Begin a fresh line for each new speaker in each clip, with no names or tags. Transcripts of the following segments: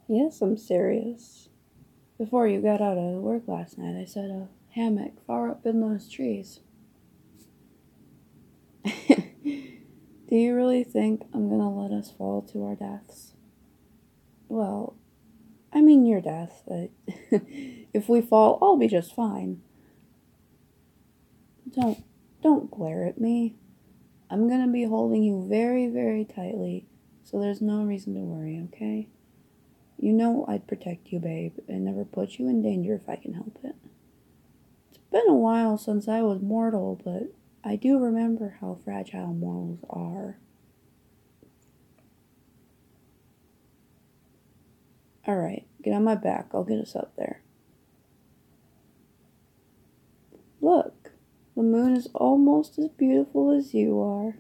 Yes, I'm serious. Before you got out of work last night, I set a hammock far up in those trees. Do you really think I'm gonna let us fall to our deaths? Well, I mean your death. If we fall, I'll be just fine. Don't don't glare at me. I'm gonna be holding you very, very tightly, so there's no reason to worry, okay? You know I'd protect you, babe, and never put you in danger if I can help it. It's been a while since I was mortal, but I do remember how fragile mortals are. Alright, get on my back. I'll get us up there. Look, the moon is almost as beautiful as you are.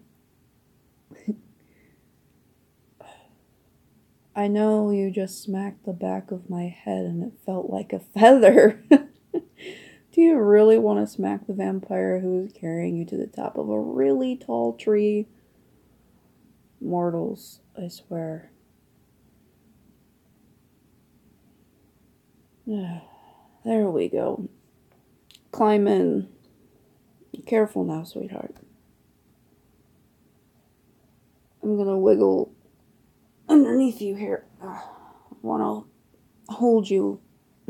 I know you just smacked the back of my head and it felt like a feather. Do you really want to smack the vampire who is carrying you to the top of a really tall tree? Mortals, I swear. There we go. Climb in. Careful now, sweetheart. I'm gonna wiggle underneath you here. I wanna hold you.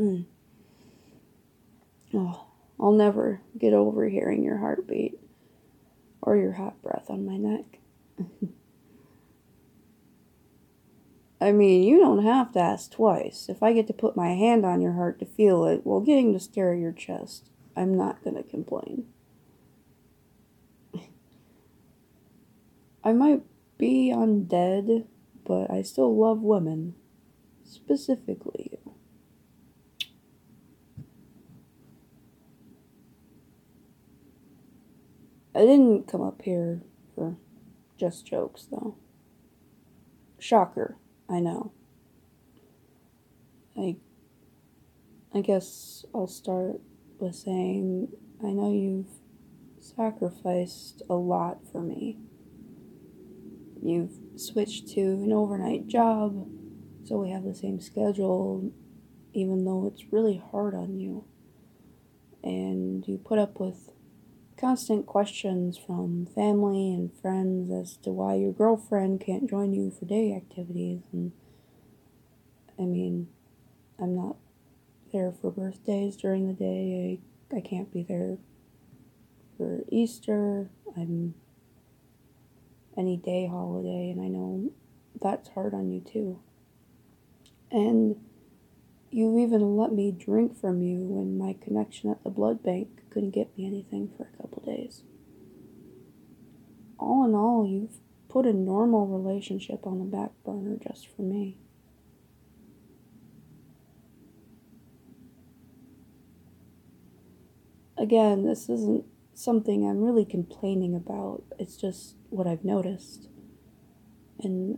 Oh, I'll never get over hearing your heartbeat or your hot breath on my neck. I mean, you don't have to ask twice. If I get to put my hand on your heart to feel it while getting to stare at your chest, I'm not gonna complain. I might be undead, but I still love women. Specifically you. I didn't come up here for just jokes, though. Shocker, I know. I guess I'll start with saying I know you've sacrificed a lot for me. You've switched to an overnight job, so we have the same schedule, even though it's really hard on you. And you put up with constant questions from family and friends as to why your girlfriend can't join you for day activities. And I mean, I'm not there for birthdays during the day. I can't be there for Easter. I'm any day holiday, and I know that's hard on you too. And you even let me drink from you when my connection at the blood bank couldn't get me anything for a couple days. All in all, you've put a normal relationship on the back burner just for me. Again, this isn't something I'm really complaining about. It's just what I've noticed. And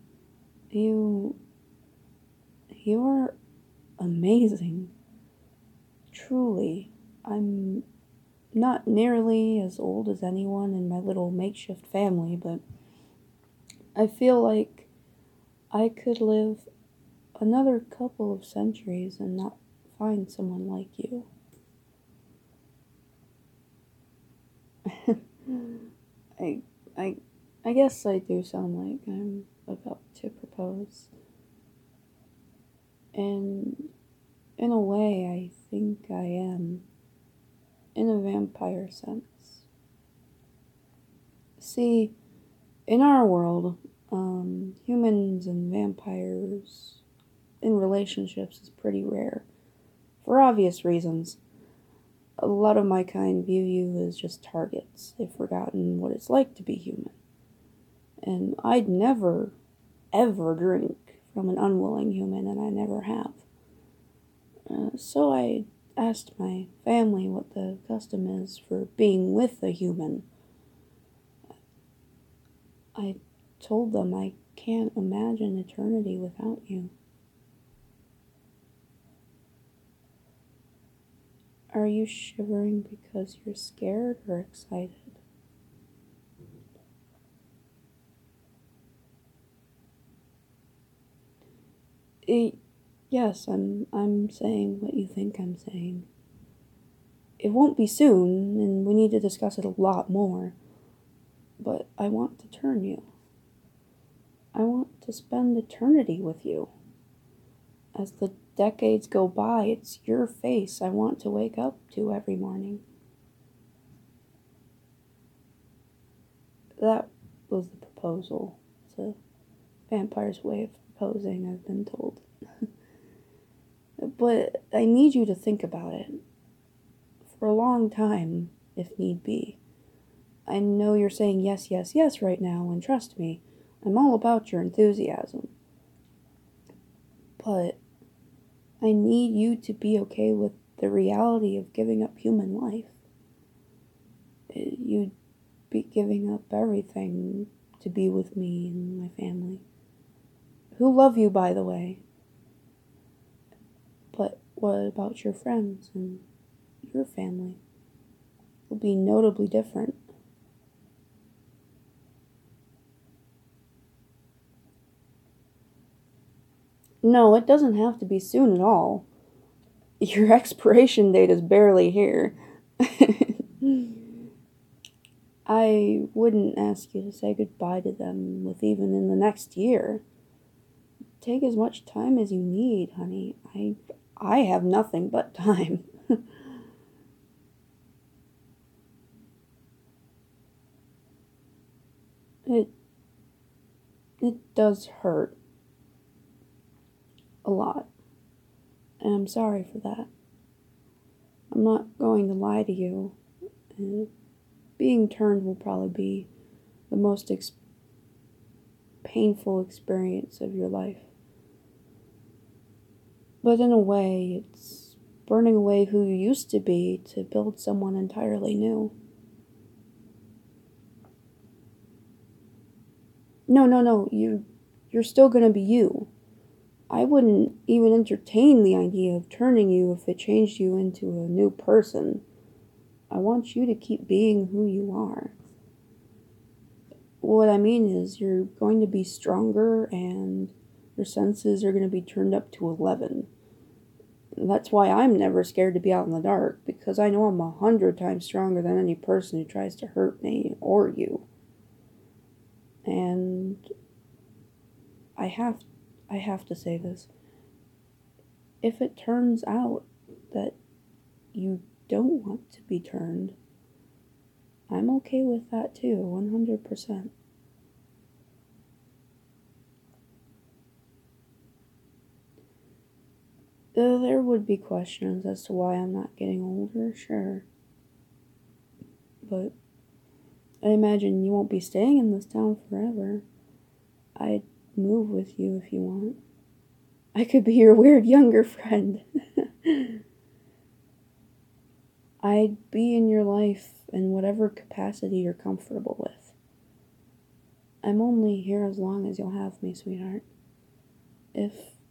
you're amazing. Truly. I'm not nearly as old as anyone in my little makeshift family, but I feel like I could live another couple of centuries and not find someone like you. I, I, I guess I do sound like I'm about to propose. And in a way, I think I am, in a vampire sense. See, in our world, humans and vampires in relationships is pretty rare. For obvious reasons. A lot of my kind view you as just targets. They've forgotten what it's like to be human. And I'd never, ever drink from an unwilling human, and I never have. So I asked my family what the custom is for being with a human. I told them I can't imagine eternity without you. Are you shivering because you're scared or excited? Yes, I'm saying what you think I'm saying. It won't be soon, and we need to discuss it a lot more. But I want to turn you. I want to spend eternity with you. As the decades go by, it's your face I want to wake up to every morning. That was the proposal. It's a vampire's way of proposing, I've been told. But I need you to think about it. For a long time, if need be. I know you're saying yes, yes, yes right now, and trust me, I'm all about your enthusiasm. But I need you to be okay with the reality of giving up human life. You'd be giving up everything to be with me and my family, who love you, by the way. But what about your friends and your family? It'll be notably different. No, it doesn't have to be soon at all. Your expiration date is barely here. I wouldn't ask you to say goodbye to them with even in the next year. Take as much time as you need, honey. I have nothing but time. it it does hurt a lot, and I'm sorry for that. I'm not going to lie to you. Uh, Being turned will probably be the most painful experience of your life. But in a way, it's burning away who you used to be to build someone entirely new. No, no, no, you're still gonna be you. I wouldn't even entertain the idea of turning you if it changed you into a new person. I want you to keep being who you are. What I mean is, you're going to be stronger and your senses are going to be turned up to 11. That's why I'm never scared to be out in the dark, because I know I'm 100 times stronger than any person who tries to hurt me or you. And I have I have to say this. If it turns out that you don't want to be turned, I'm okay with that too, 100%. There would be questions as to why I'm not getting older, sure. But I imagine you won't be staying in this town forever. I'd move with you if you want. I could be your weird younger friend. I'd be in your life in whatever capacity you're comfortable with. I'm only here as long as you'll have me, sweetheart. If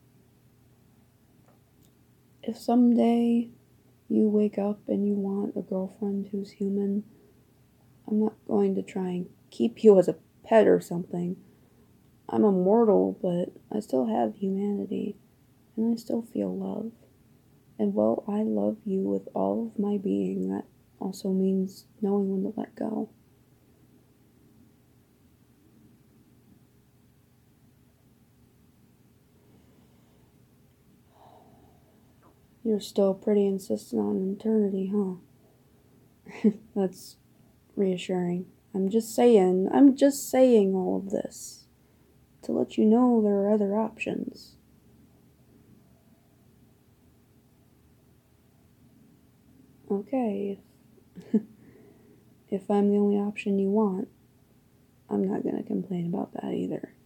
if someday you wake up and you want a girlfriend who's human, I'm not going to try and keep you as a pet or something. I'm immortal, but I still have humanity, and I still feel love. And while I love you with all of my being, that also means knowing when to let go. You're still pretty insistent on eternity, huh? That's reassuring. I'm just saying all of this to let you know there are other options. Okay, if I'm the only option you want, I'm not gonna complain about that either.